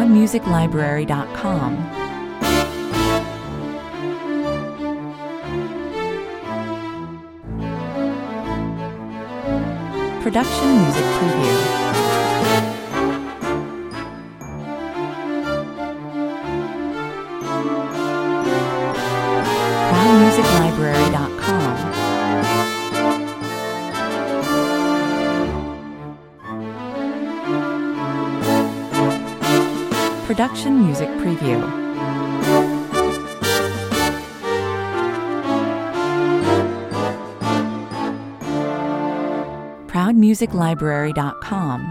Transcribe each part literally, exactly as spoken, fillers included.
proud music library dot com. Production Music Preview. proud music library dot com. Production Music Preview. proud music library dot com.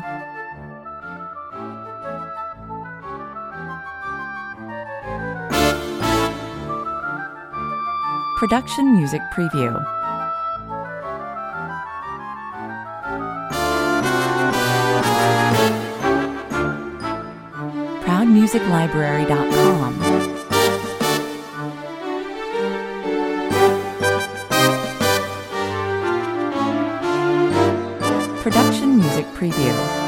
Production Music Preview. proud music library dot com. Production Music Preview.